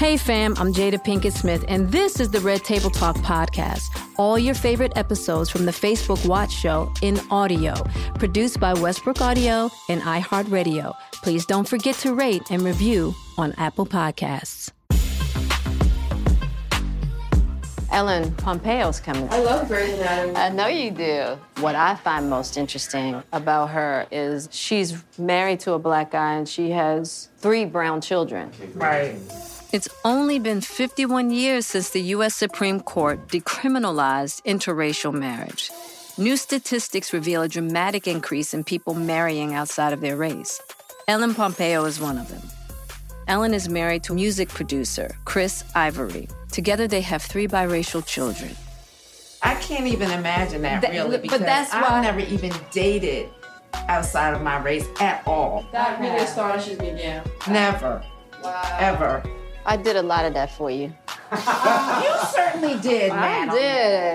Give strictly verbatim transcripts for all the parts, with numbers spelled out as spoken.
Hey fam, I'm Jada Pinkett Smith, and this is the Red Table Talk podcast. All your favorite episodes from the Facebook Watch Show in audio, produced by Westbrook Audio and iHeartRadio. Please don't forget to rate and review on Apple Podcasts. Ellen Pompeo's coming. I love Grey's Anatomy. I know you do. What I find most interesting about her is she's married to a black guy and she has three brown children. Right. It's only been fifty-one years since the U S Supreme Court decriminalized interracial marriage. New statistics reveal a dramatic increase in people marrying outside of their race. Ellen Pompeo is one of them. Ellen is married to music producer Chris Ivory. Together, they have three biracial children. I can't even imagine that, That- really, but because that's I've why- never even dated outside of my race at all. That really astonishes me, yeah. Never. Wow. Ever. I did a lot of that for you. You certainly did, I madam. did.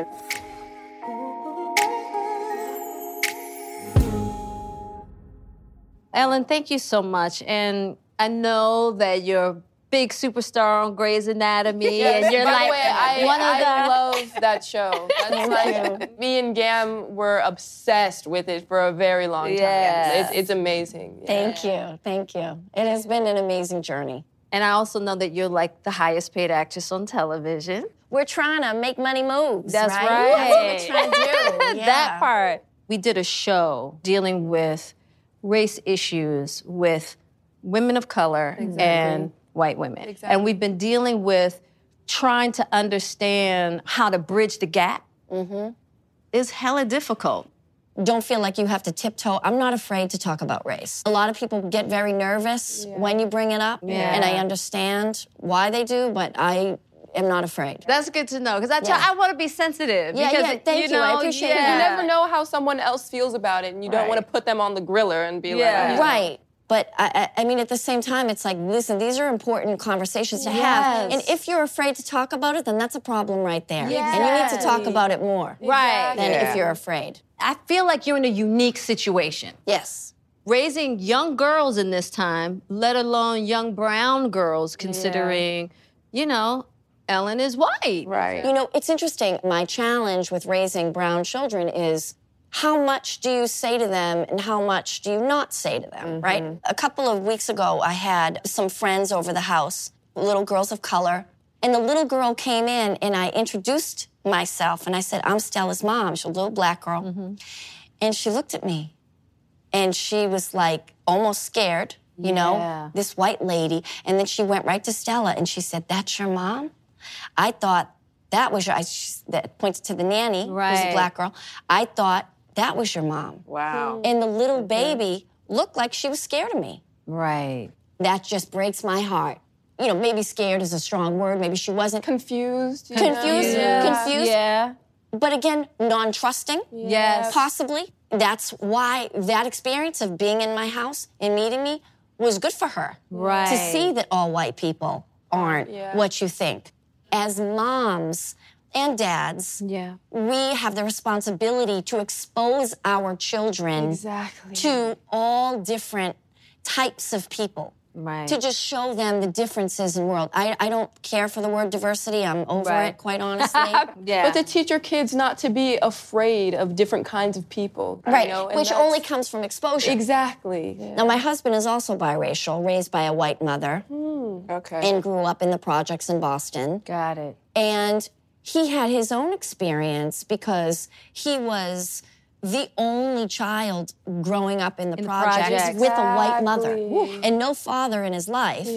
Ellen, thank you so much. And I know that you're a big superstar on Grey's Anatomy, and you're By like the way, I, one of I the... love that show. That's like, me and Gam were obsessed with it for a very long time. Yeah. It's, it's amazing. Yeah. Thank you, thank you. It has been an amazing journey. And I also know that you're like the highest paid actress on television. We're trying to make money moves, That's right? right. That's what we're trying to do. Yeah. That part. We did a show dealing with race issues with women of color and white women. Exactly. And we've been dealing with trying to understand how to bridge the gap. Mm-hmm. It's hella difficult. Don't feel like you have to tiptoe. I'm not afraid to talk about race. A lot of people get very nervous when you bring it up, Yeah. and I understand why they do, but I am not afraid. That's good to know, because I, try- Yeah. I want to be sensitive. Yeah, because, yeah, thank you. I know, appreciate it. yeah. You never know how someone else feels about it, and you don't Right. want to put them on the griller and be Yeah. like, Right. But I, I I mean, at the same time, it's like, listen, these are important conversations to Yes. have. And if you're afraid to talk about it, then that's a problem right there. And you need to talk Exactly. about it more Right. than Yeah. if you're afraid. I feel like you're in a unique situation. Yes. Raising young girls in this time, let alone young brown girls, considering, you know, Ellen is white. right. You know, it's interesting. My challenge with raising brown children is how much do you say to them and how much do you not say to them, right? A couple of weeks ago, I had some friends over the house, little girls of color, and the little girl came in and I introduced myself and I said, I'm Stella's mom. She's a little black girl. And she looked at me and she was like almost scared, you Yeah. know, this white lady. And then she went right to Stella and she said, that's your mom? I thought that was your, I she, that pointed to the nanny, who's Right. a black girl. I thought that was your mom. Wow. And the little baby looked like she was scared of me. Right. That just breaks my heart. You know, maybe scared is a strong word. Maybe she wasn't. Confused. you know? Confused, Yeah. confused. Yeah. But again, non-trusting. Yes. Possibly. That's why that experience of being in my house and meeting me was good for her. Right. To see that all white people aren't Yeah. what you think. As moms and dads, Yeah. we have the responsibility to expose our children Exactly. to all different types of people. Right. To just show them the differences in the world. I, I don't care for the word diversity. I'm over Right. it, quite honestly. Yeah. But to teach your kids not to be afraid of different kinds of people. you Right, know, and which that's- only comes from exposure. Exactly. Yeah. Now, my husband is also biracial, raised by a white mother, Okay. and grew up in the projects in Boston. Got it. And he had his own experience because he was the only child growing up in the In the projects, projects. with a white mother Exactly. and no father in his life.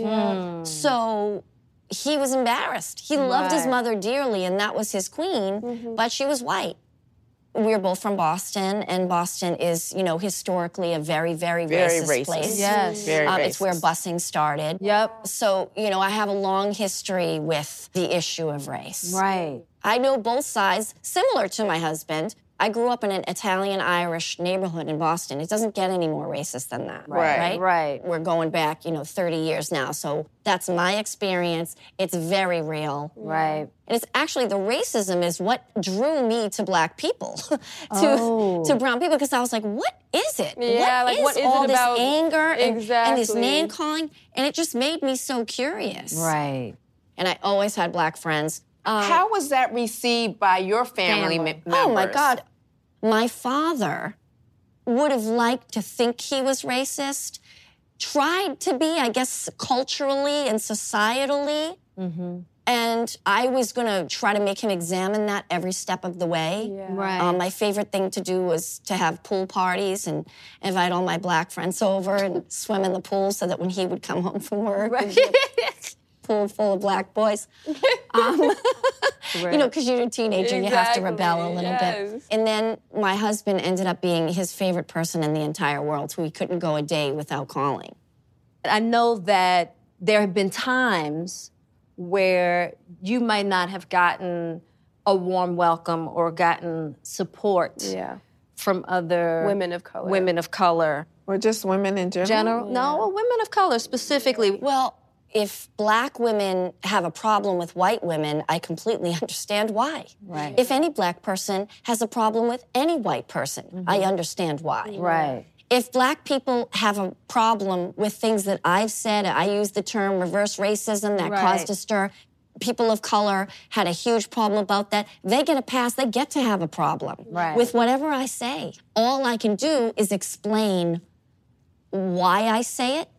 So he was embarrassed. He loved his Right. mother dearly, and that was his queen, but she was white. We are both from Boston, and Boston is, you know, historically a very, very, Very racist, racist. place. Yes. Very Um, it's where racist. busing started. Yep. So, you know, I have a long history with the issue of race. Right. I know both sides, similar to my husband. I grew up in an Italian-Irish neighborhood in Boston. It doesn't get any more racist than that, Right. right? Right. We're going back, you know, thirty years now. So that's my experience. It's very real. Right. And it's actually the racism is what drew me to black people, to Oh. to brown people, because I was like, what is it? Yeah, what like, is what is all it this about- anger and, and this Exactly. name calling? And it just made me so curious. Right. and I always had black friends. Um, How was that received by your family, Family. me- members? Oh, my God. My father would have liked to think he was racist, tried to be, I guess, culturally and societally. Mm-hmm. And I was going to try to make him examine that every step of the way. Yeah. Right. Um, my favorite thing to do was to have pool parties and invite all my black friends over and swim in the pool so that when he would come home from work, Right. it'd be a pool full of black boys. Um, You know, because you're a teenager, you have to Exactly, rebel a little yes. bit. And then my husband ended up being his favorite person in the entire world, so he couldn't go a day without calling. I know that there have been times where you might not have gotten a warm welcome or gotten support Yeah. from other Women of color. women of color. Or just women in general? General, no, women of color specifically. Well, if black women have a problem with white women, I completely understand why. Right. If any black person has a problem with any white person, I understand why. Right. If black people have a problem with things that I've said, I use the term reverse racism, that Right. caused a stir. People of color had a huge problem about that. They get a pass, they get to have a problem Right. with whatever I say. All I can do is explain why I say it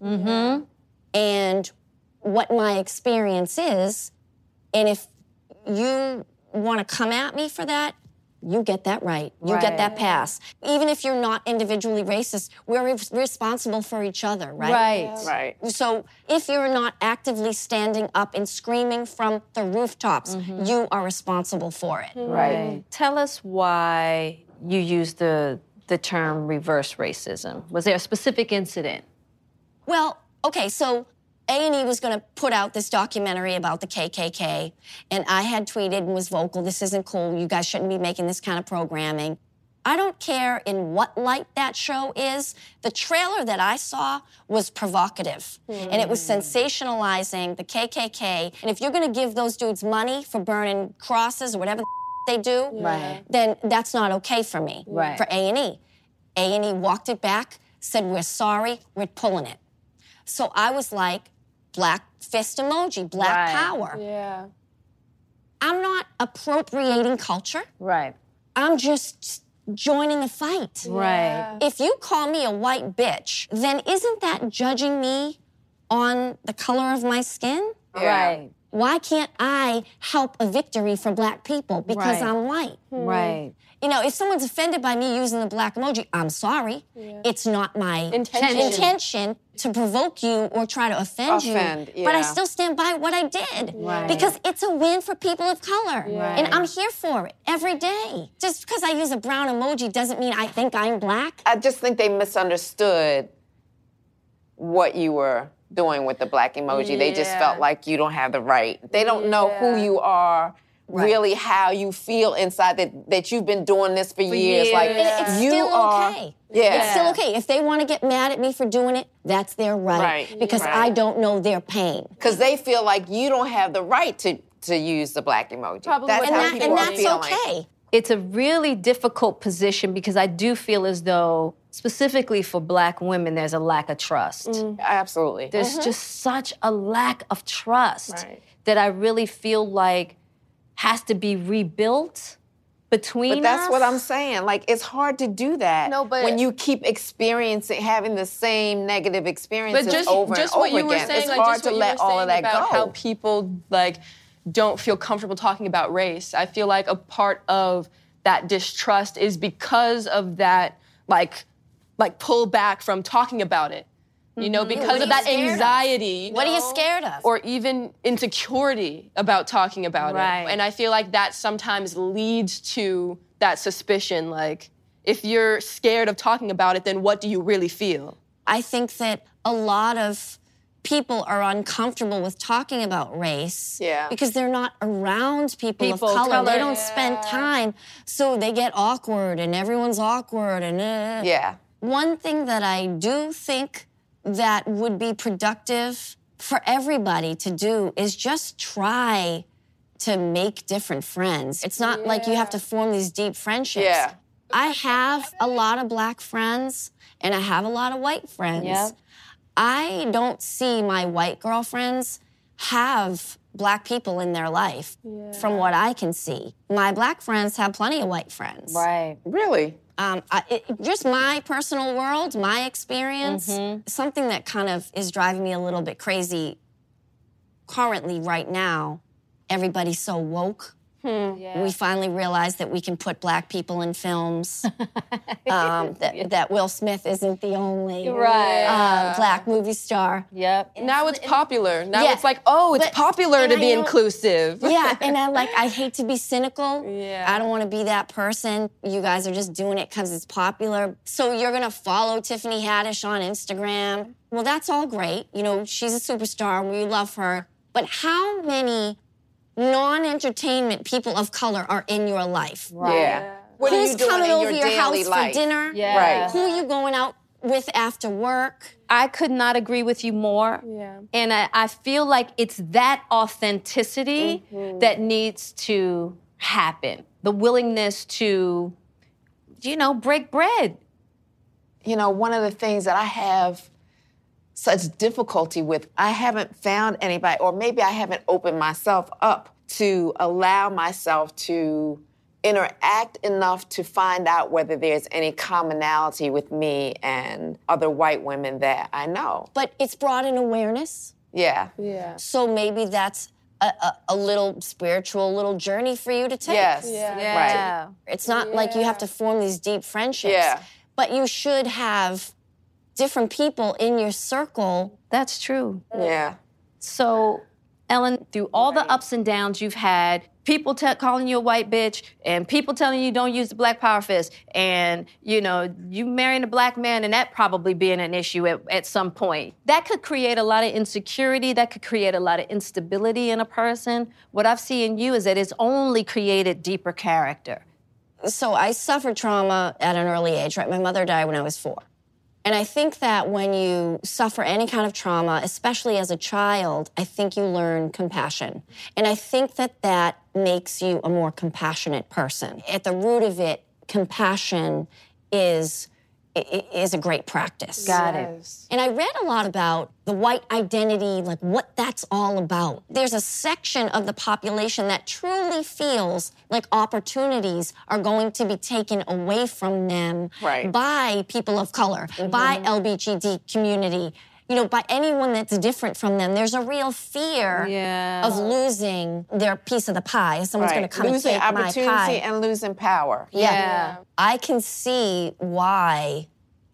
and what my experience is. And if you want to come at me for that, you get that right. You Right. get that pass. Even if you're not individually racist, we're re- responsible for each other, right? Right. Right. So if you're not actively standing up and screaming from the rooftops, you are responsible for it. Right. Tell us why you use the the term reverse racism. Was there a specific incident? Well, okay, so A and E was going to put out this documentary about the K K K, and I had tweeted and was vocal, this isn't cool, you guys shouldn't be making this kind of programming. I don't care in what light that show is. The trailer that I saw was provocative, and it was sensationalizing the K K K. And if you're going to give those dudes money for burning crosses or whatever the they do, Right. then that's not okay for me, Right. for A and E. A and E walked it back, said, we're sorry, we're pulling it. So I was like, black fist emoji, black Right. power. Yeah. I'm not appropriating culture. Right. I'm just joining the fight. Right. If you call me a white bitch, then isn't that judging me on the color of my skin? Right. Why can't I help a victory for black people because Right. I'm white? Right. You know, if someone's offended by me using the black emoji, I'm sorry. It's not my Intention. intention to provoke you or try to offend, Offend, you. But I yeah. still stand by what I did. Right. Because it's a win for people of color. Right. And I'm here for it every day. Just because I use a brown emoji doesn't mean I think I'm black. I just think they misunderstood what you were doing with the black emoji. They just Yeah. felt like you don't have the right. They don't know who Yeah. you are, really how you feel inside, that, that you've been doing this for, years. Like, years. And it's you still are, okay. Yeah. It's still okay. If they want to get mad at me for doing it, that's their right. Right. Because Right. I don't know their pain. Because they feel like you don't have the right to, to use the black emoji. Probably That's what And, how that, they people and are that's feeling. okay. It's a really difficult position because I do feel as though, specifically for black women, there's a lack of trust. Absolutely. There's just such a lack of trust Right. that I really feel like has to be rebuilt between But that's us. what I'm saying. Like, it's hard to do that No, but- when you keep experiencing, having the same negative experiences But just, over just and what over you were again. saying, it's like, hard just to what let you were all saying of that about go. how people like don't feel comfortable talking about race. I feel like a part of that distrust is because of that, like, like pull back from talking about it. You know, because What are of you that scared of? anxiety. you What are you know? scared of? Or even insecurity about talking about Right. it. And I feel like that sometimes leads to that suspicion. Like, if you're scared of talking about it, then what do you really feel? I think that a lot of people are uncomfortable with talking about race Yeah. because they're not around people, People of of color. color, They don't spend time, so they get awkward and everyone's awkward. And uh. Yeah. One thing that I do think that would be productive for everybody to do is just try to make different friends. It's not like you have to form these deep friendships. Yeah. I have a lot of black friends and I have a lot of white friends. Yep. I don't see my white girlfriends have black people in their life, from what I can see. My black friends have plenty of white friends. Right. Really? Um, I, it, just my personal world, my experience, Mm-hmm. something that kind of is driving me a little bit crazy currently right now, everybody's so woke. Hmm. Yeah. We finally realized that we can put black people in films, um, that, that Will Smith isn't the only Right. uh, black movie star. Yep. Now it's popular. Now Yeah. it's like, oh, it's But- popular and to I be know- inclusive. Yeah, and I like, I hate to be cynical. Yeah. I don't want to be that person. You guys are just doing it because it's popular. So you're going to follow Tiffany Haddish on Instagram. Well, that's all great. You know, she's a superstar. We love her. But how many non-entertainment people of color are in your life? Yeah. What are Who's you doing coming in over your your house daily for life? dinner? Yeah. Right. Who are you going out with after work? I could not agree with you more. Yeah. And I, I feel like it's that authenticity that needs to happen. The willingness to, you know, break bread. You know, one of the things that I have such difficulty with, I haven't found anybody, or maybe I haven't opened myself up to allow myself to interact enough to find out whether there's any commonality with me and other white women that I know. But it's brought in awareness. Yeah. Yeah. So maybe that's a, a, a little spiritual little journey for you to take. Yes. Yeah. Right. It's not like you have to form these deep friendships. Yeah. But you should have different people in your circle. That's true. Yeah. So, Ellen, through all the ups and downs you've had, people te- calling you a white bitch, and people telling you don't use the black power fist, and, you know, you marrying a black man, and that probably being an issue at, at some point. That could create a lot of insecurity. That could create a lot of instability in a person. What I've seen in you is that it's only created deeper character. So I suffered trauma at an early age, right? My mother died when I was four. And I think that when you suffer any kind of trauma, especially as a child, I think you learn compassion. And I think that that makes you a more compassionate person. At the root of it, compassion is, is a great practice. Got it. And I read a lot about the white identity, like what that's all about. There's a section of the population that truly feels like opportunities are going to be taken away from them Right. by people of color, by L G B T community, you know, by anyone that's different from them. There's a real fear Yeah. of losing their piece of the pie. Someone's going Right. to come Losing and take my opportunity pie. and losing power. Yeah. I can see why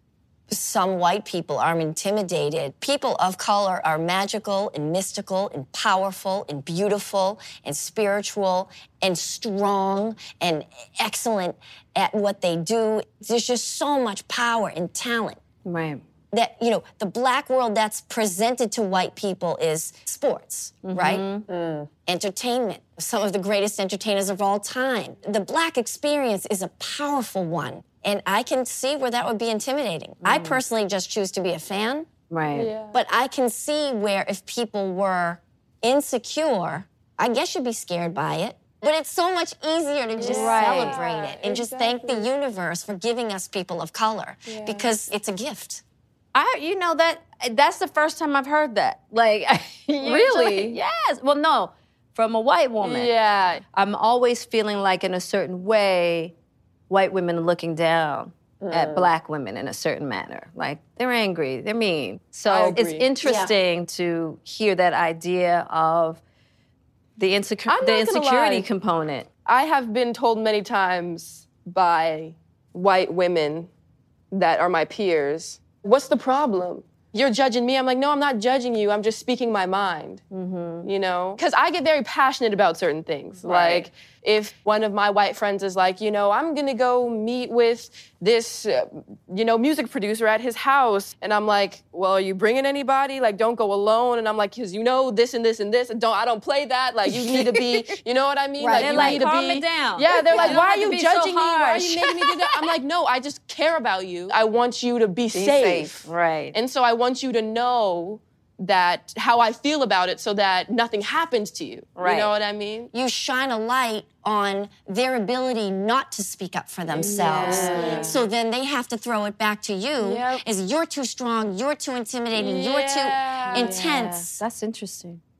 some white people are intimidated. People of color are magical and mystical and powerful and beautiful and spiritual and strong and excellent at what they do. There's just so much power and talent. Right. That, you know, the black world that's presented to white people is sports, right? Entertainment. Some of the greatest entertainers of all time. The black experience is a powerful one. And I can see where that would be intimidating. I personally just choose to be a fan. Right. Yeah. But I can see where if people were insecure, I guess you'd be scared by it. But it's so much easier to just Right. celebrate it and just thank the universe for giving us people of color because it's a gift. I, you know, that that's the first time I've heard that. Like, usually- Really? Yes. Well, no, from a white woman. Yeah. I'm always feeling like, in a certain way, white women are looking down at black women in a certain manner. Like, they're angry, they're mean. So I it's agree. interesting to hear that idea of the, insecu- I'm the not gonna insecurity lie. component. I have been told many times by white women that are my peers, what's the problem? You're judging me. I'm like, no, I'm not judging you. I'm just speaking my mind, mm-hmm. you know? Because I get very passionate about certain things. Right. Like, if one of my white friends is like, you know, I'm going to go meet with this, uh, you know, music producer at his house. And I'm like, well, are you bringing anybody? Like, don't go alone. And I'm like, because you know this and this and this. And don't, I don't play that. Like, you need to be, you know what I mean? Right. Like, They're you like, need to calm be. it down. Yeah, they're like, You don't why are have to you be so judging me? Why are harsh." you making me do that? I'm like, no, I just care about you. I want you to be, Be safe. safe. Right. And so I want you to know that how I feel about it so that nothing happens to you. Right. You know what I mean? You shine a light on their ability not to speak up for themselves. Yeah. So then they have to throw it back to you Yep. as you're too strong, you're too intimidating, Yeah. you're too intense. That's interesting.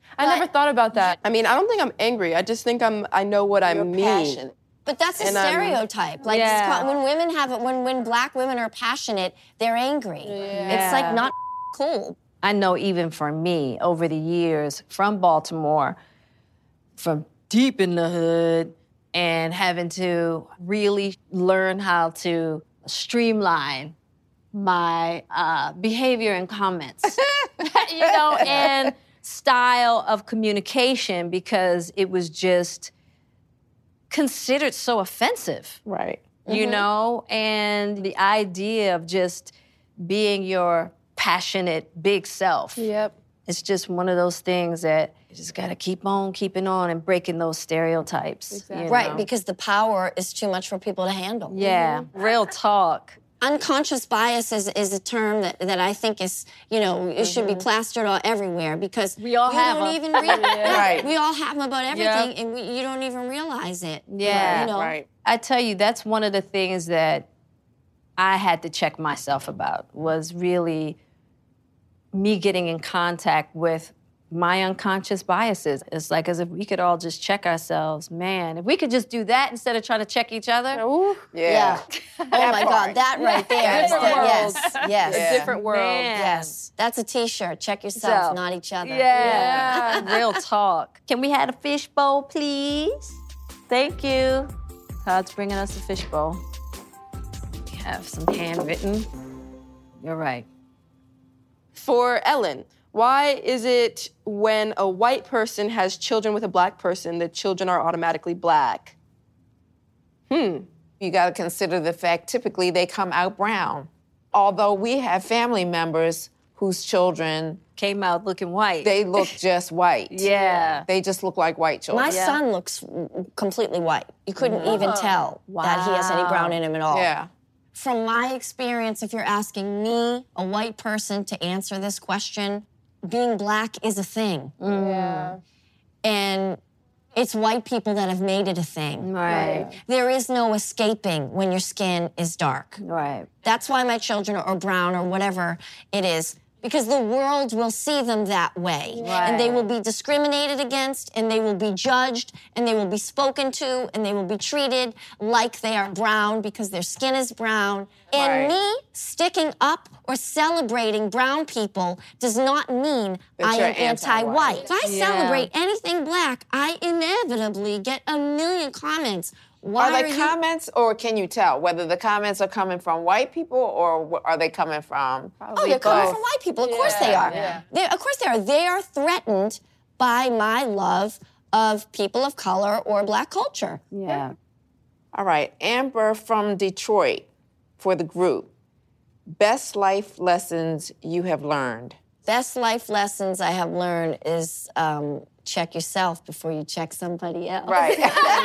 I But- never thought about that. I mean, I don't think I'm angry. I just think I'm. I know what I You're mean. passionate. But that's a And, um, stereotype. Like it's yeah. called- when women have it, when when black women are passionate, they're angry. It's like not cool. I know even for me, over the years from Baltimore, from deep in the hood, and having to really learn how to streamline my uh, behavior and comments, you know, and style of communication because it was just considered so offensive. Right. You know, and the idea of just being your passionate big self. Yep. It's just one of those things that you just gotta keep on keeping on and breaking those stereotypes. Exactly. you Right, know? because the power is too much for people to handle. Yeah, real talk. Unconscious bias is, is a term that, that I think is, you know, it should be plastered all everywhere because We all you have don't 'em. even realize Right. We all have them about everything, and we, you don't even realize it. Yeah. you know. Right. I tell you, that's one of the things that I had to check myself about was really me getting in contact with my unconscious biases. It's like as if we could all just check ourselves. Man, if we could just do that instead of trying to check each other. Ooh. Yeah. Oh my part. God, that right there. is Different the- worlds. yes, yes, Yeah. Different world. Man. yes. That's a T-shirt. Check yourself, So, not each other. Yeah, real talk. Can we have a fishbowl, please? Thank you. Todd's bringing us a fishbowl. We have some handwritten. You're right. For Ellen, why is it when a white person has children with a black person, the children are automatically black? Hmm. You got to consider the fact typically they come out brown. Although we have family members whose children, Came out looking white. they look just white. yeah. They just look like white children. My son looks completely white. You couldn't even tell that he has any brown in him at all. Yeah. From my experience, if you're asking me, a white person, to answer this question, being black is a thing. Yeah. And it's white people that have made it a thing. Right. There is no escaping when your skin is dark. Right. That's why my children are brown or whatever it is. Because the world will see them that way. And they will be discriminated against, and they will be judged, and they will be spoken to, and they will be treated like they are brown because their skin is brown. And Right. me sticking up or celebrating brown people does not mean That I you're am anti-white. anti-white. If I Yeah. celebrate anything black, I inevitably get a million comments. Why Are they you- comments, or can you tell whether the comments are coming from white people or wh- are they coming from? Oh, they're coming both. from white people. Of course they are. yeah. They, of course they are. They are threatened by my love of people of color or black culture. Yeah. All right, Amber from Detroit for the group. Best life lessons you have learned. Best life lessons I have learned is um, check yourself before you check somebody else. Right.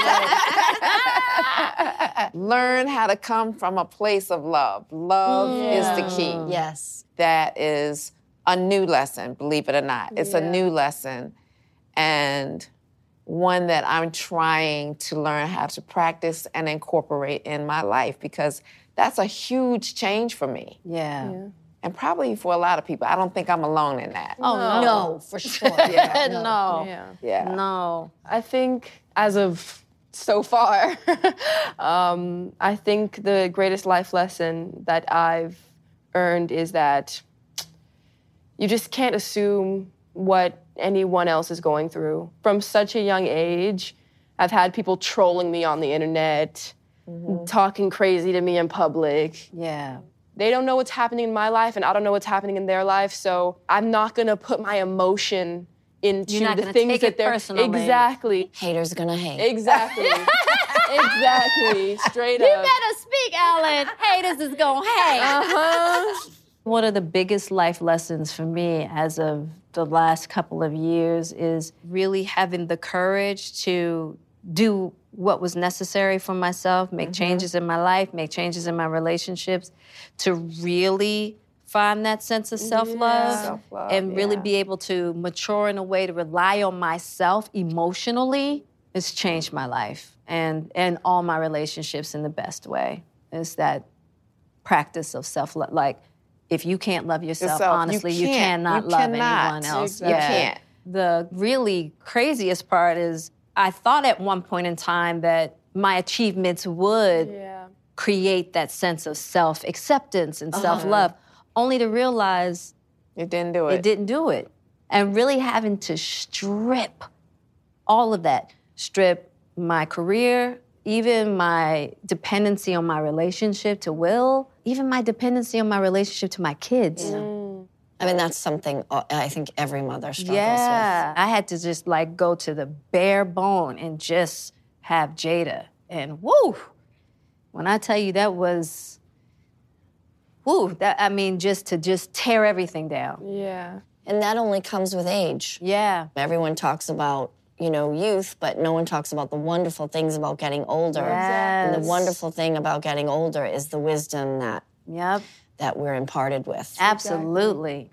Learn how to come from a place of love. Love is the key. Yes. That is a new lesson, believe it or not. It's a new lesson, and one that I'm trying to learn how to practice and incorporate in my life because that's a huge change for me. Yeah. And probably for a lot of people. I don't think I'm alone in that. Oh, no. No, for sure. Yeah. no. Yeah. Yeah. No. I think as of so far, um, I think the greatest life lesson that I've earned is that you just can't assume what anyone else is going through. From such a young age, I've had people trolling me on the internet, talking crazy to me in public. Yeah. They don't know what's happening in my life, and I don't know what's happening in their life. So I'm not gonna put my emotion into You're not the gonna things take that it they're personally. exactly, Haters gonna hate. exactly, exactly, straight You up. better speak, Ellen. Haters is gonna hate. Uh-huh. One of the biggest life lessons for me as of the last couple of years is really having the courage to do what was necessary for myself, make changes in my life, make changes in my relationships, to really find that sense of self-love, Self-love, and really yeah. be able to mature in a way to rely on myself emotionally. It's changed my life and, and all my relationships in the best way. It's that practice of self-love. Like, if you can't love yourself, Yourself, you honestly, you, can't. cannot You love cannot. anyone else. You Yeah. can't. The really craziest part is I thought at one point in time that my achievements would Yeah. create that sense of self-acceptance and self-love, only to realize It didn't do it. it didn't do it. And really having to strip all of that, strip my career, even my dependency on my relationship to Will, even my dependency on my relationship to my kids. I mean, that's something uh, I think every mother struggles Yeah, I had to just like go to the bare bone and just have Jada. And woo, when I tell you that was, woo, that I mean, just to just tear everything down. Yeah. with. And that only comes with age. Yeah. Everyone talks about, you know, youth, but no one talks about the wonderful things about getting older. And Yes. the wonderful thing about getting older is the wisdom that Yep. that we're imparted with. Absolutely.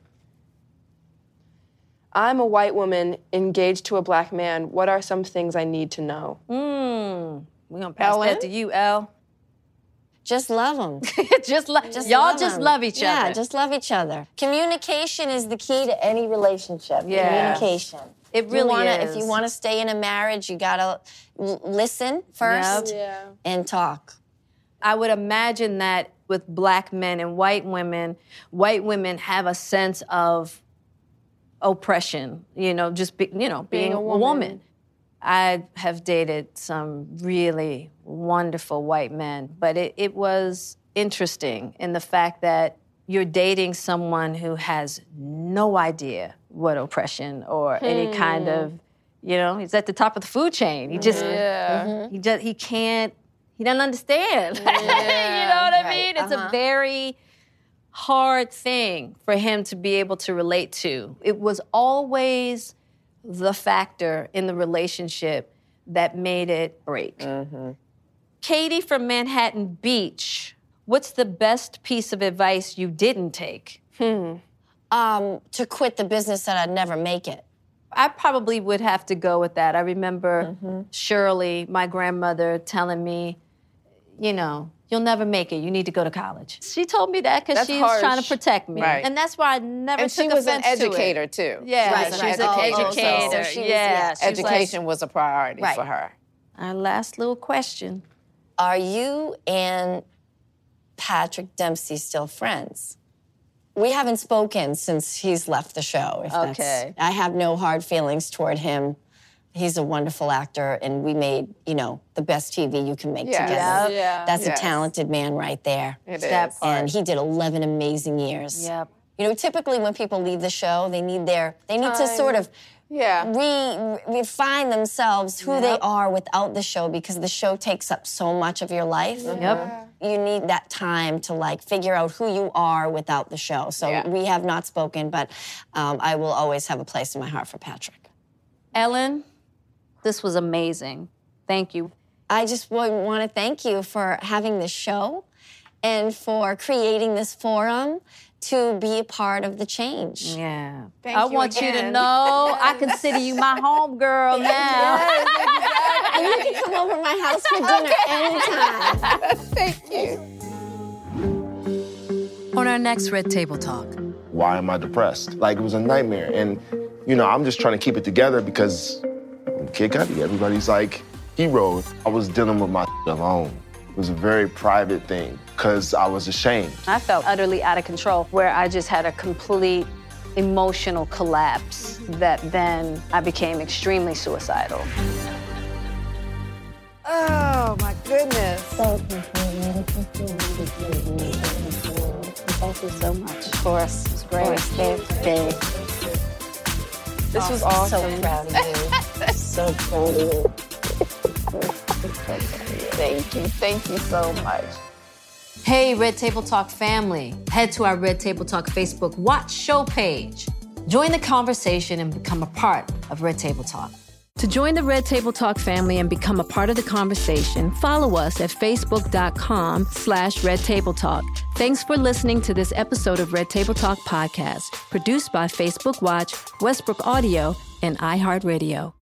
I'm a white woman engaged to a black man. What are some things I need to know? Mm. We're gonna pass Ellen? that to you, Elle. Just love them. just lo- Just y'all love just 'em. love each yeah, other. Yeah, just love each other. Communication is the key to any relationship. Yes. Communication. It If you really wanna, is. If you want to stay in a marriage, you gotta l- listen first Yep. Yeah. and talk. I would imagine that with black men and white women, white women have a sense of oppression, you know, just be, you know, being, Being a a woman. woman. I have dated some really wonderful white men, but it, it was interesting in the fact that you're dating someone who has no idea what oppression or any kind of, you know, he's at the top of the food chain. He just, Yeah. he just, he can't, he doesn't understand. you know what I Right, mean? It's uh-huh. a very hard thing for him to be able to relate to. It was always the factor in the relationship that made it break. Katie from Manhattan Beach, what's the best piece of advice you didn't take? Um, to quit the business that I'd never make it. I probably would have to go with that. I remember Shirley, my grandmother, telling me, you know, you'll never make it. You need to go to college. She told me that because That's she was trying to harsh. protect me. Right. And that's why I never And took she was an offense to it. educator, too. Yeah, Right, she was right. an Oh, oh, so educator. she was- yeah, yeah. she was like- Education was a priority Right. for her. our last little question. Are you and Patrick Dempsey still friends? We haven't spoken since he's left the show. If that's- Okay. I have no hard feelings toward him. He's a wonderful actor, and we made, you know, the best T V you can make Yes. together. Yeah. That's Yes. a talented man right there. It That is. part. And he did eleven amazing years. Yep. You know, typically when people leave the show, they need their, they need to Time. sort of Yeah. re, refine themselves, who they are without the show, because the show takes up so much of your life. Yep. You need that time to like figure out who you are without the show. So Yeah. we have not spoken, but um, I will always have a place in my heart for Patrick. Ellen, this was amazing. Thank you. I just want to thank you for having this show and for creating this forum to be a part of the change. Yeah. Thank I you want you to again. know I consider you my homegirl now. And you can come over to my house for dinner anytime. Thank you. On our next Red Table Talk. Why am I depressed? Like, it was a nightmare. And, you know, I'm just trying to keep it together because Kid Cudi, everybody's like hero. I was dealing with my alone. It was a very private thing because I was ashamed. I felt utterly out of control, where I just had a complete emotional collapse that then I became extremely suicidal. Oh, my goodness. Thank you so much. Of course. It's great. Thank This was So awesome. proud of you. So proud of you. Thank you. Thank you so much. Hey, Red Table Talk family. Head to our Red Table Talk Facebook Watch Show page. Join the conversation and become a part of Red Table Talk. To join the Red Table Talk family and become a part of the conversation, follow us at facebook.com slash Red Table Talk. Thanks for listening to this episode of Red Table Talk podcast, produced by Facebook Watch, Westbrook Audio, and iHeartRadio.